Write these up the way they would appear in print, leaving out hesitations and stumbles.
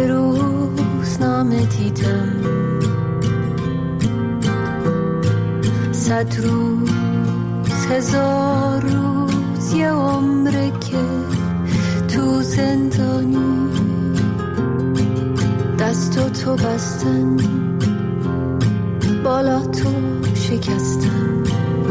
روزنامه دیدم 100 روز 1000 روز یه عمره که تو زندانی دستو تو بستن بالا تو شکستن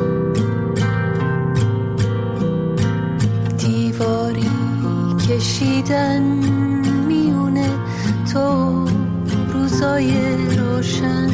دیواری کشیدن میونه تو روزای روشن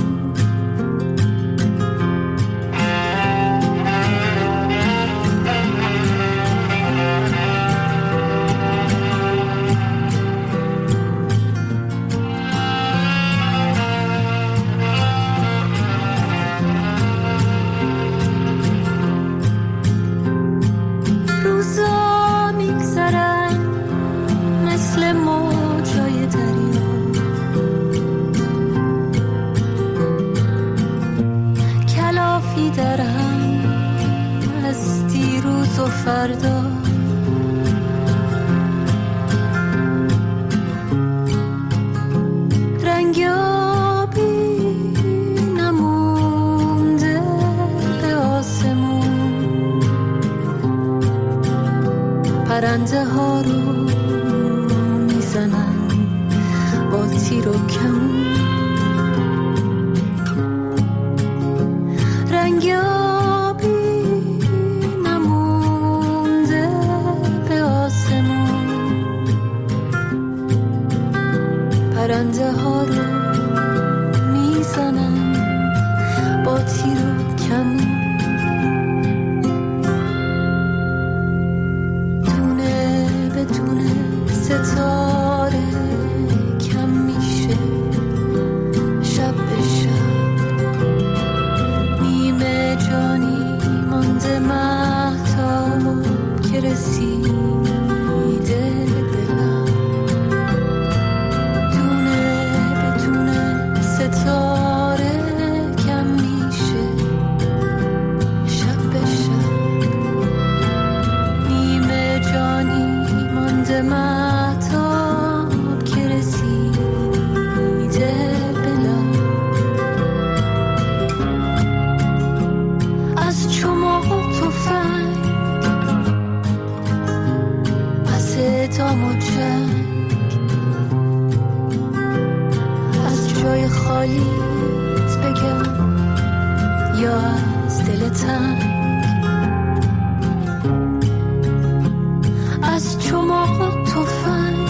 فردا رنگابی نمونده به آسمون پرنده ها رو میزنن با تیر و کمون پرنده ها رو میزنن با تیر و کمون دونه به دونه ستاره کم میشه شب به شب نیمه جانی مانده مهتاب که رسیده ستاره کم میشه شب به شب نیمه جانی مانده مهتاب که رسیده بلا از چماق و تفنگ از اعدام و جنگ جای خالیت بگم یا از دل تنگ از چماق و تفنگ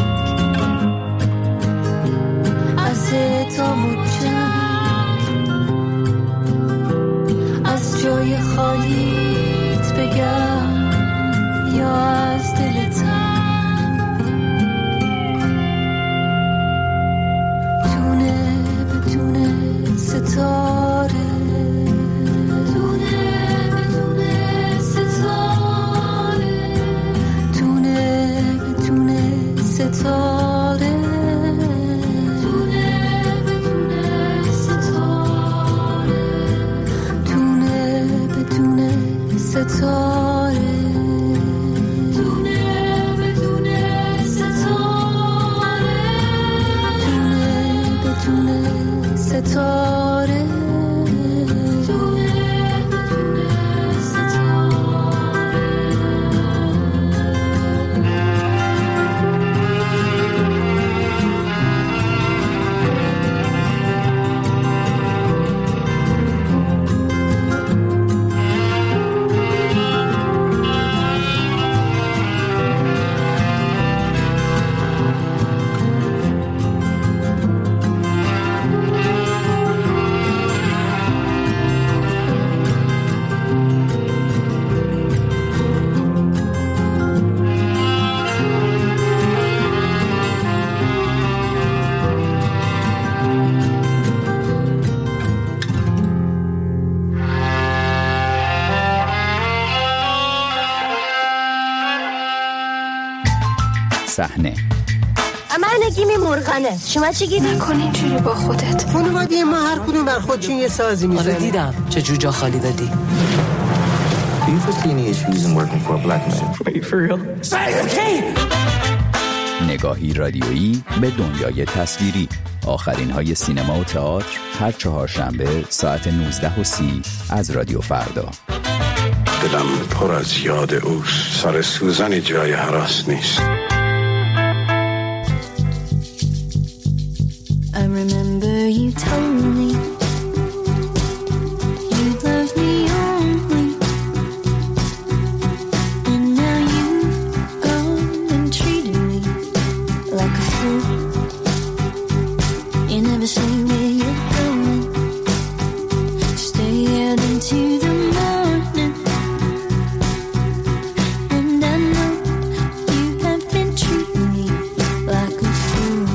از اعدام و جنگ از جای خالیت بگم یا از دل تنگ ستاره دونه بدونه ستاره دونه بدونه ستاره دونه بدونه ستاره دونه بدونه ستاره دونه بدونه ستاره دونه بدونه ستاره صحنه من گیمی مرغنه شما چی گیمی؟ نکن اینجوری با خودت. خانواده ما هر کدوم بر خودشون یه سازی میزنه. آره دیدم چه جوجا خالی دادی. Do you foresee any issues in working for a black man? Wait, for real? Say the key! نگاهی رادیویی به دنیای تصویری. آخرین های سینما و تئاتر هر چهارشنبه ساعت 19:30 از رادیو فردا. دلم پر از یاد اوست، سر سوزن جای هراس نیست. I remember you told me you love me only, and now you've gone and treated me like a fool. You never say where you're going, stay out into the morning, and I know you have been treating me like a fool.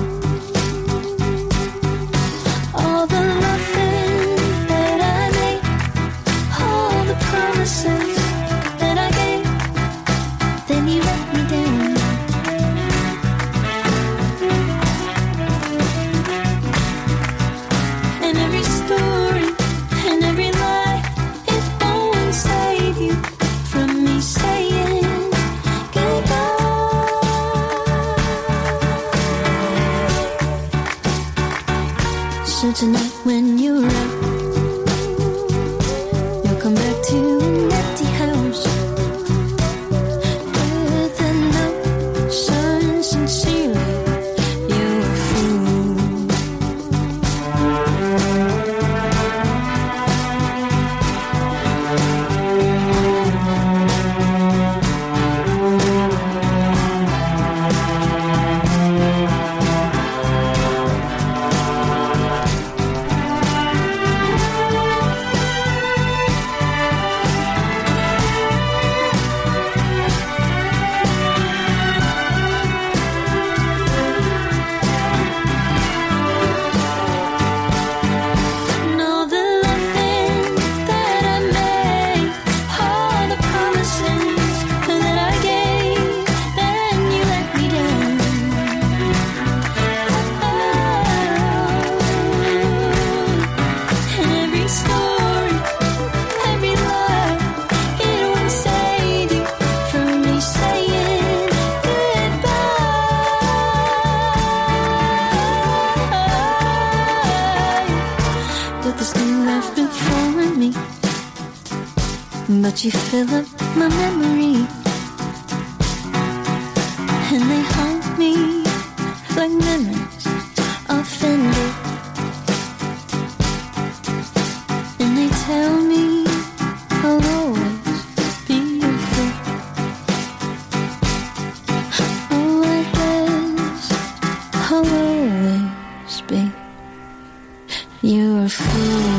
All the loving that I made, all the promises that I gave, then you let me down. And every story and every lie, it won't save you from me saying goodbye. So tonight when you're out, you'll come back to an empty house with a note signed sincerely, you're a fool. And all the loving that I made, all the promises that I gave, then you let me down. And every story, every lie, it won't save you from me saying goodbye. But there's new life before me, but you fill up my memory, and they haunt me like memories offended, and they tell me I'll always be your fool. Oh, I guess I'll always be your fool.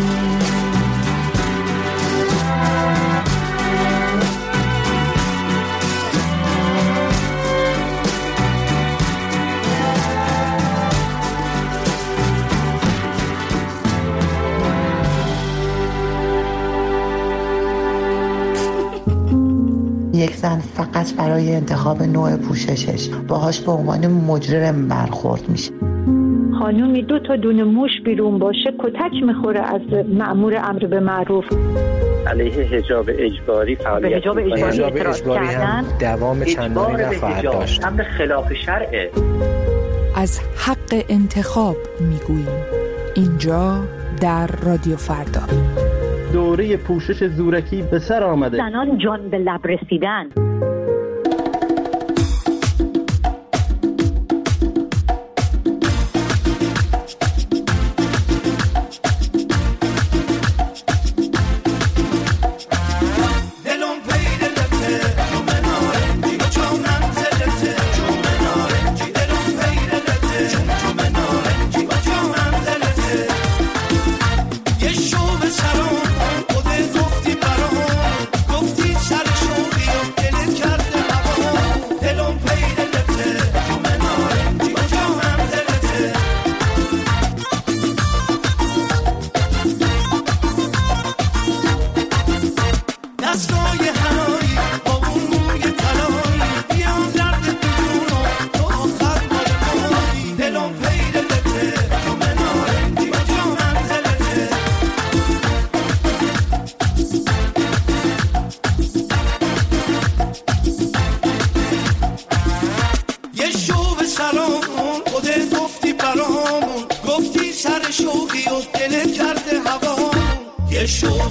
یک زن فقط برای انتخاب نوع پوششش باهاش به عنوان مجرم برخورد میشه. خانومی 2 تا دونه موش بیرون باشه کتک میخوره از مأمور امر به معروف. علیه حجاب اجباری فعالیت حجاب اجباری هم دوام چندانی نخواهد داشت. امر خلاف شرعه. از حق انتخاب میگوییم اینجا در رادیو فردا. دوره پوشش زورکی به سر آمده. زنان جان به لب رسیدن. گفتی سر شوقی و دل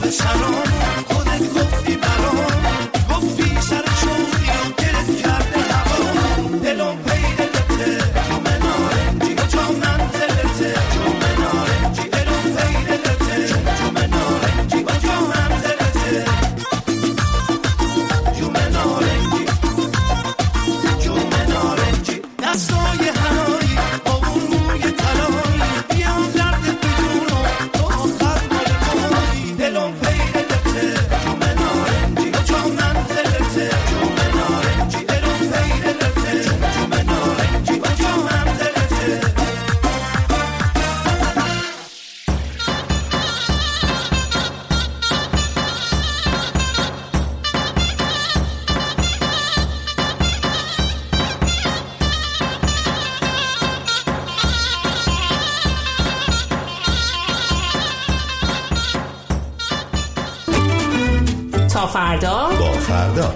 تا فردا با فردا.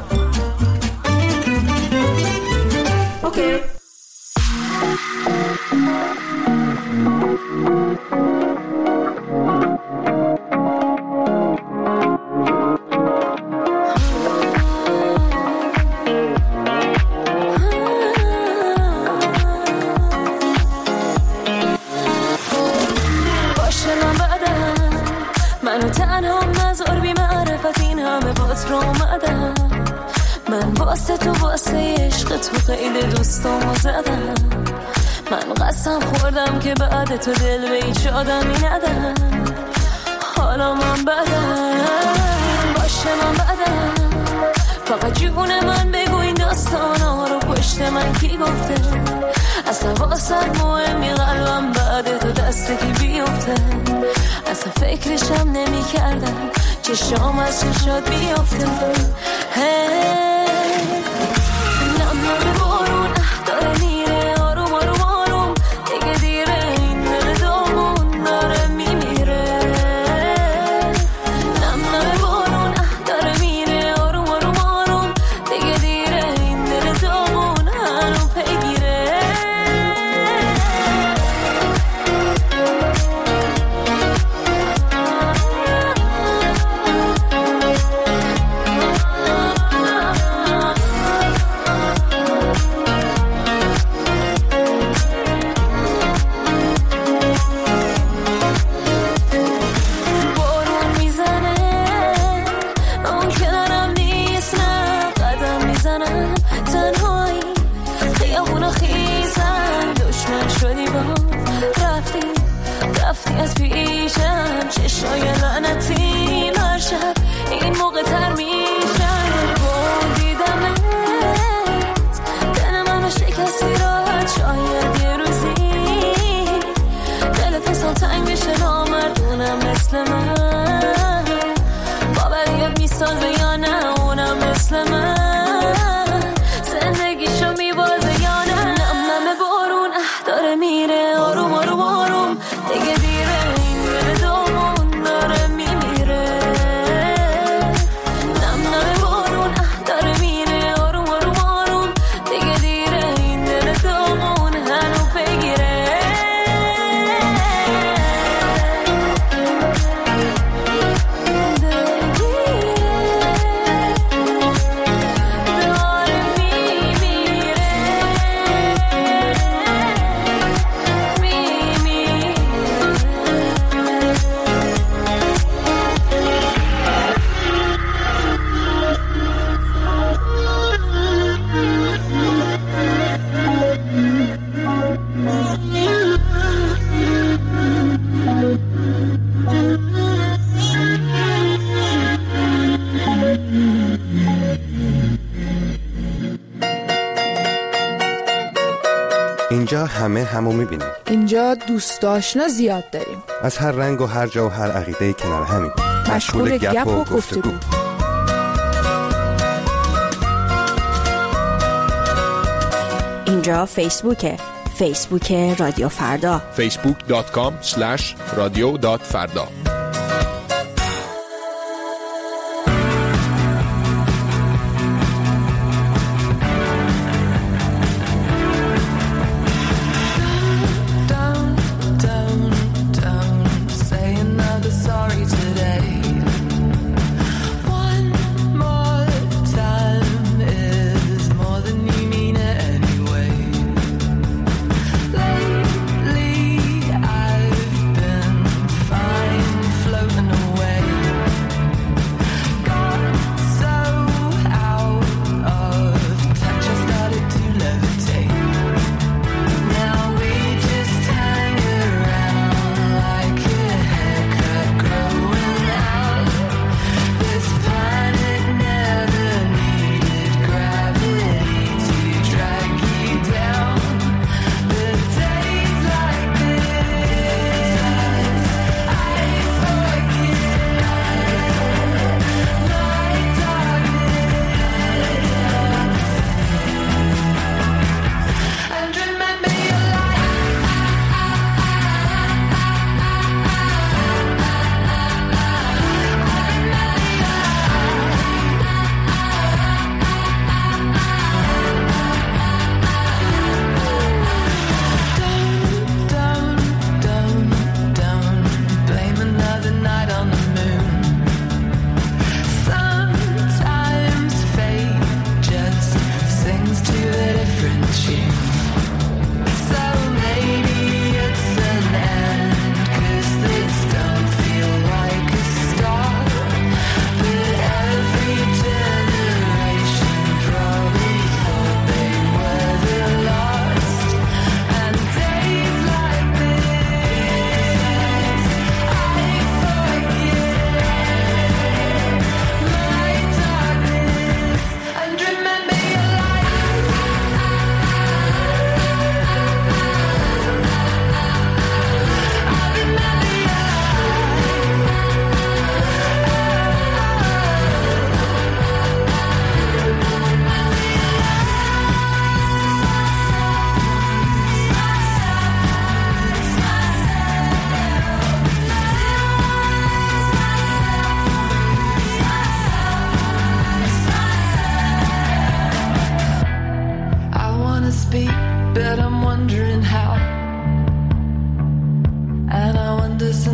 اوکی. منو تنها نذار بی معرفت این همه بات رو اومدم من واسه تو واسه عشق تو قید دوستامو زدم من قسم خوردم که بعد تو دل به هیچ آدمی ندم حالا من بدم باشه من بدم فقط جون من بگو این داستانا رو پشت من کی گفته اصلا واسه مهمی قلبم بعد تو دسته کی بیفته اصلا فکرشم نمی کردم چشام از چشات بیفته نم بارون داره میره آروم آروم آروم دیگه دیره این دل دامون داره میمیره نم بارون داره میره آروم آروم آروم دیگه دیره این دل دامون هنو پیگیره رفتی از پیشم چشای لعنتی مرشب این موقع تر میشم دیدمت دل منو شکستی راحت شاید یه روزی دلت اصلا تنگ بشه نامردونم مثل من باوریت میسازه یا نه اونم مثل من زندگیشو میبازه یا نه نم بارون داره میره آروم آروم آروم دیگه دیره این دل دامون داره میمیره نم بارون داره میره آروم آروم آروم دیگه دیره این دل دامون هنو بگیره اینجا همو میبینیم. اینجا دوست آشنا زیاد داریم. از هر رنگ و هر جا و هر عقیده کنار همین. مشغول گپ و گفتگو. اینجا فیسبوک رادیو فردا. facebook.com/radio.farda.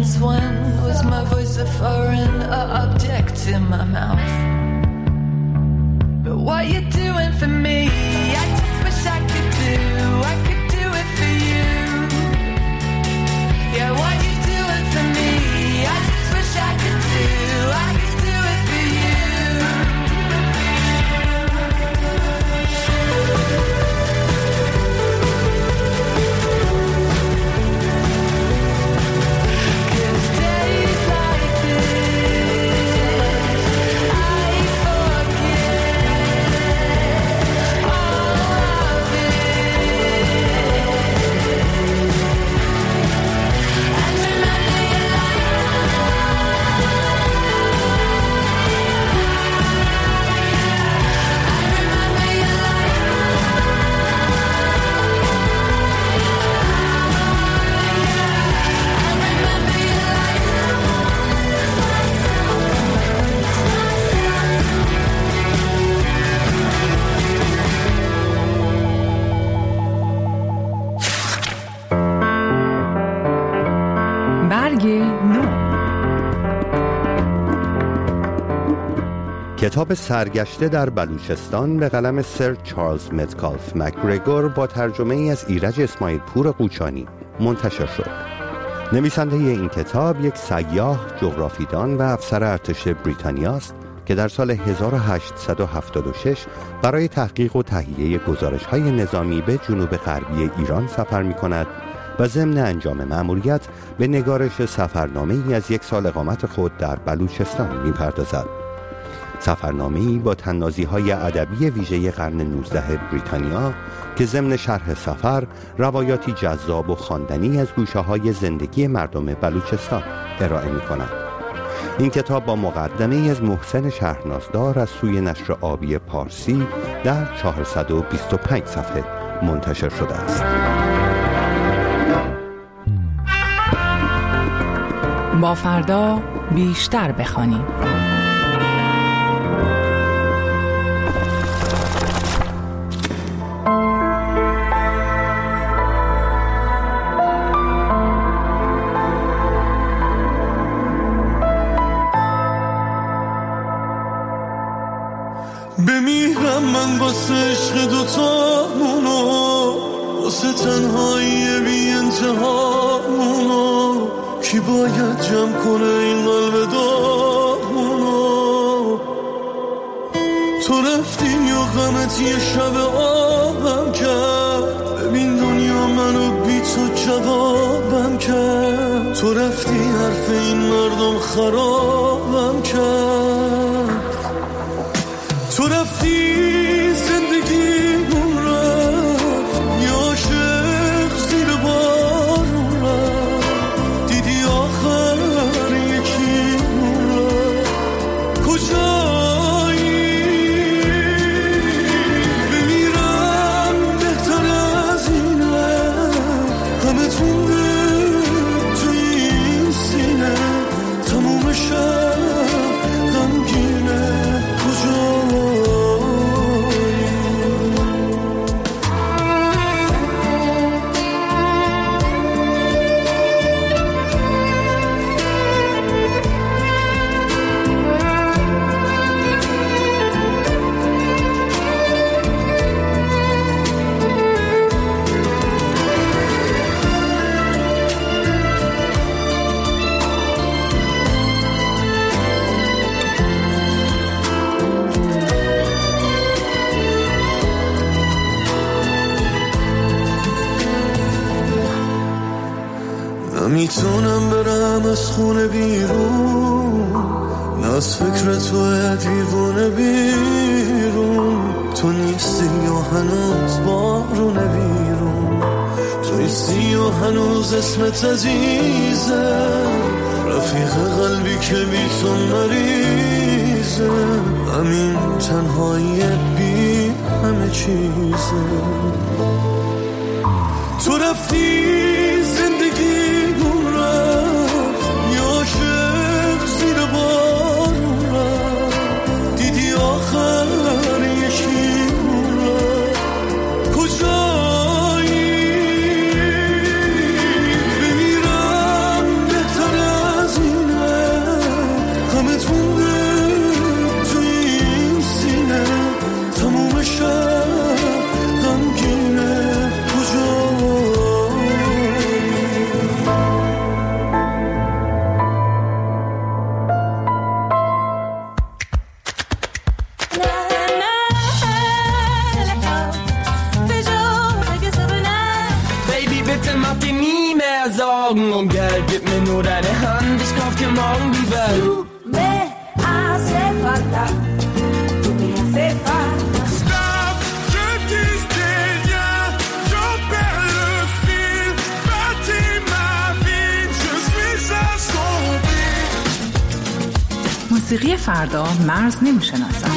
Since when was my voice a foreign object in my mouth? But what you doing for me, I just wish I could do it for you. Yeah, what you doing for me, I just wish I could do it for you. کتاب سرگشته در بلوچستان به قلم سر چارلز متکالف مکگرگور با ترجمه ای از ایرج اسماعیل پور قوچانی منتشر شد. نویسنده این کتاب یک سیاح، جغرافیدان و افسر ارتش بریتانیا است که در سال 1876 برای تحقیق و تهیه گزارش‌های نظامی به جنوب غربی ایران سفر می‌کند و ضمن انجام مأموریت به نگارش سفرنامه‌ای از یک سال اقامت خود در بلوچستان می‌پردازد. سفرنامه‌ای با تنازی‌های ادبی ویژه قرن 19 بریتانیا که ضمن شرح سفر روایاتی جذاب و خواندنی از گوشه‌های زندگی مردم بلوچستان ارائه می‌کند. این کتاب با مقدمه‌ای از محسن شهرنازدار از سوی نشر آبی پارسی در 425 صفحه منتشر شده است. با فردا بیشتر بخوانیم. بمیرم من واسه عشق دوتامونو، واسه تنهایی بی انتهامونو، کی باید جمع کنه این قلب داغونو؟ تو رفتی و غمت یه شب آبم کرد، ببین دنیا منو بی تو جوابم کرد. تو رفتی حرف این مردم خرابم کرد. تو رفتی زندگیمون رفت، یه عاشق زیر بارون رفت، دیدی آخر یکیمون رفت. کجایی بمیرم بهتر از اینه، همه تونده تو این سینه، تموم شب غمگینه. نمیتونم برم از خونه بیرون، نه از فکر توه دیوونه بیرون. تو نیستی و هنوز بارونه بیرون، تو نیستی و هنوز اسمت عزیزه، رفیق قلبی که بی تو مریضه. همین تنهایی بی همه چیزه. تو رفتی زندگیمون رفت، یه عاشق زیر بارون رفت، دیدی آخر یکیمون رفت. کجایی بمیرم بهتر Sorgen um Geld, gib mir nur deine Hand, ich kauf dir morgen die Welt. Tu me hace falta, tu me hace falta. Stop, je disais rien, j'en perds le fil, bâtis ma vie, je suis assombri. موسیقی فردا مرز نمیشناسم.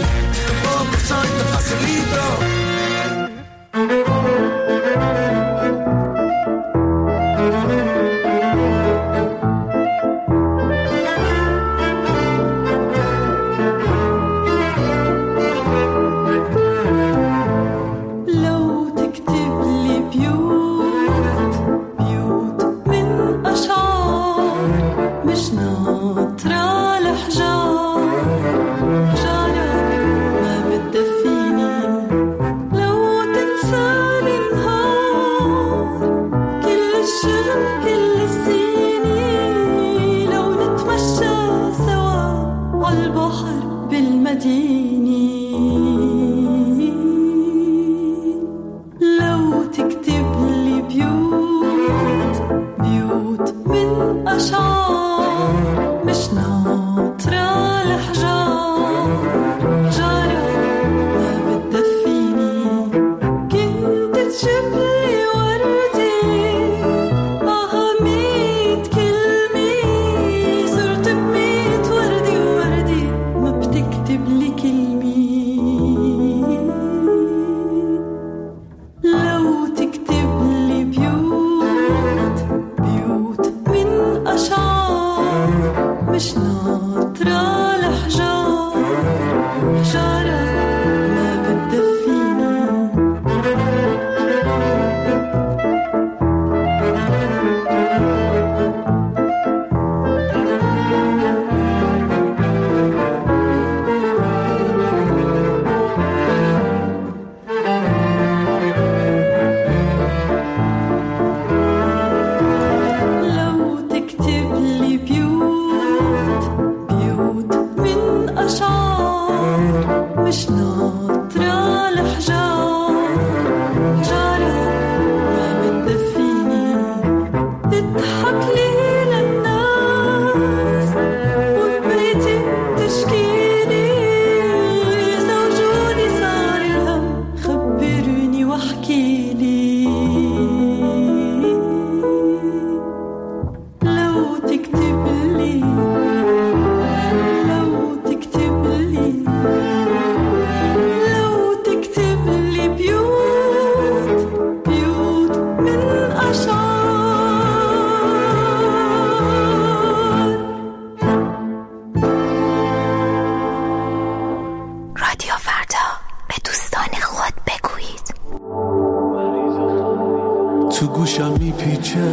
تو گوشم میپیچه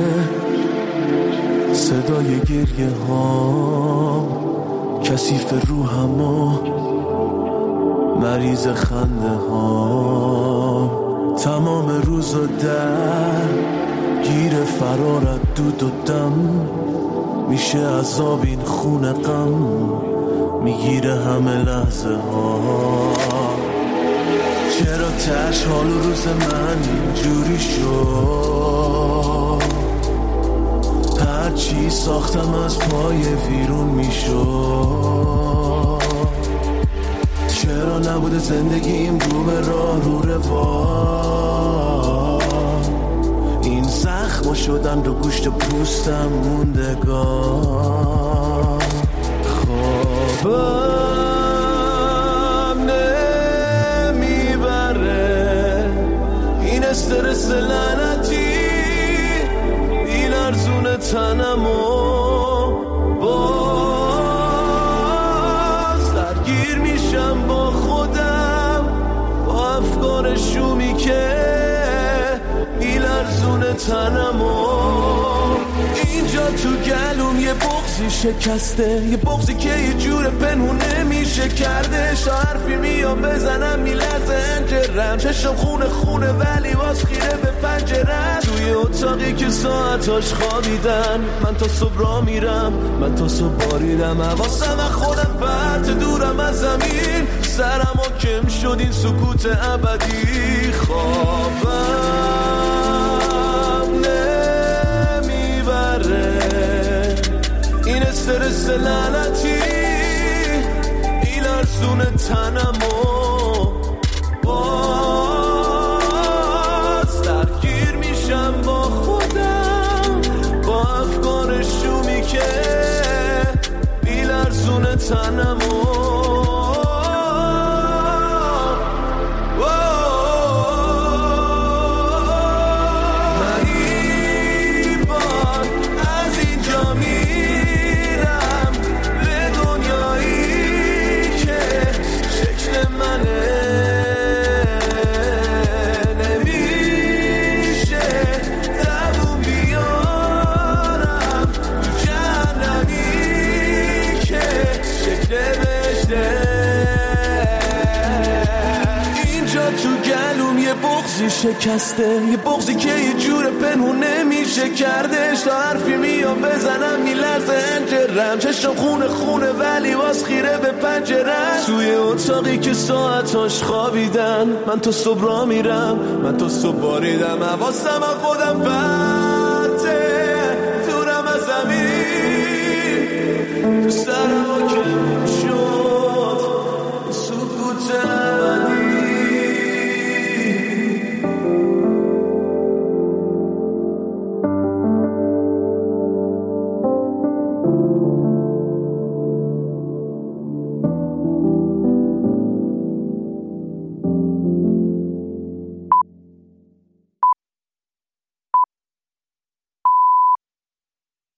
صدای گریه ها، کثیف روحم و مریض خنده ها، تمام روز و در گیر فرارت دود و دم، میشه عذاب این خون غم، میگیره همه لحظه ها. چرا تش حال روز من اینجوری شد؟ هرچی ساختم از پای ویرون میشد. چرا نبوده زندگیم دوم راه رو روان؟ این زخم شدن رو گوشت پوستم موندگان. خوابم نمیبره این استرس لعنتی، این ارزون تنم و باز درگیر میشم با خودم، با افکار شومی که این ارزون تنم و اینجا تو گلوم یه بغضی شکسته، یه بغضی که یه جور پنهون نمیشه کردش. حرفی میام بزنم میلرزه انجرم، چشم خونه خونه ولی باز خیره به پنجرم. توی اتاقی که ساعتاش خوابیدن، من تا صبح را میرم، من تا صبح باریدم حواسم از خودم پرت دورم از زمین، سرم و کم شد این سکوت ابدی. خوابم مثل لعنتی میلرزونه تنمو باز درگیر میشم با خودم با افکار شومی که میلرزونه تنمو شکسته یه بغضی که یه جور پنهون نمیشه کردش تا حرفی میام بزنم میلرزه انجرم چشم خونه ولی باز خیره به پنجرم توی اتاقی که ساعتاش خوابیدن من تو صبح را میرم من تو صبح باریدم حواسم از خودم